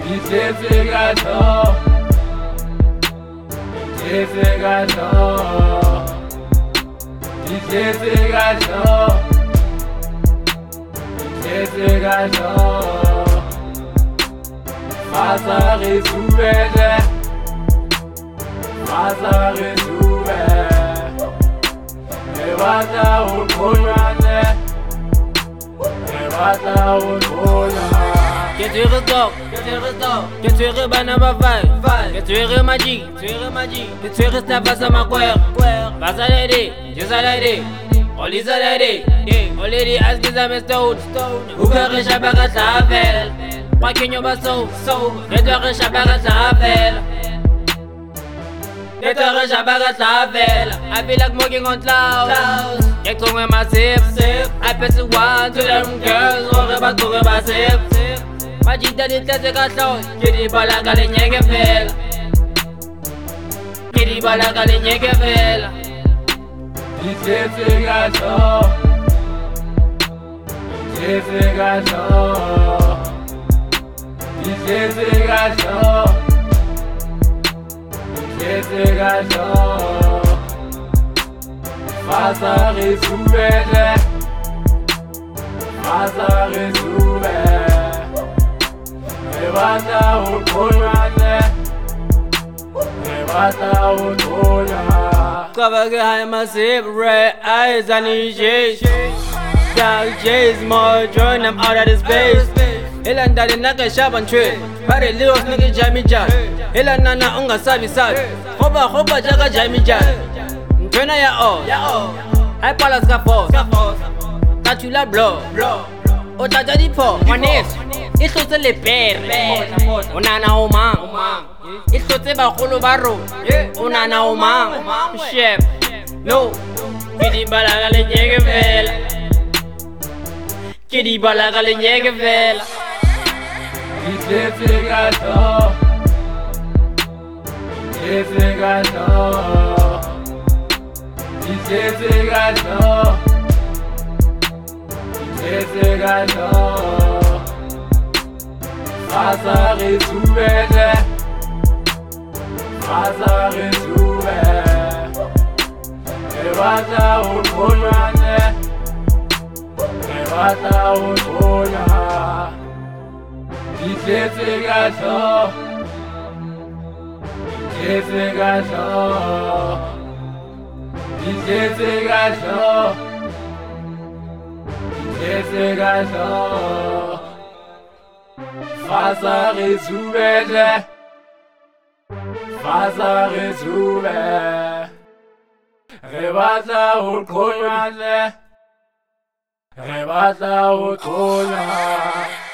Que tu ires dog, que tu ires banana vai, que tu ires magie, que tu ires ta face à ma guerre, vas à l'aider, Dieu à l'aider, on les a l'aider, on les dit à ce qu'ils avaient stone, ou que Richard Bagat la appelle, pas qu'il n'y a pas sauve, que tu Richard Bagat la appelle. Que tu Richard Bagat la appelle, I feel like smoking on clouds, get to my sip, I pass it one to them girls, on va sip. Majida di tete katlon, kiri bala kali nyege fel, kiri bala kali nyege fel. Di tete katlon, tete katlon, di tete katlon, tete katlon. Fasa resouvele, fasa resouvele. Levanta o colhane, levanta o colhane. Cover the high massive red eyes and J's. Dark J's more join them out of the space. Ilan da naka shaban trade. Pare lyrics nigga Jamie Jan. Ilan nana unga sabi sabi. Hoba jaga Jamie Jan. Ntwena ya o. High palace scaffold. Tatu la blow. Otata di po. Manes. Il hlotse lepere o nana o mang il hlotse bagolo ba rona o nana o mang chef no ke di bala ka lenyeke fela ke di bala ka lenyeke fela itletse ka tlo itletse ka tlo itletse ka tlo itletse ka tlo. Fasa resouvele, fasa resouvele. Levanta o colhane, levanta o colhane. Itletse gato, itletse gato, itletse gato, itletse gato. Fasa resouvele, fasa resouvele. Rebata o colhane, rebata o colhane.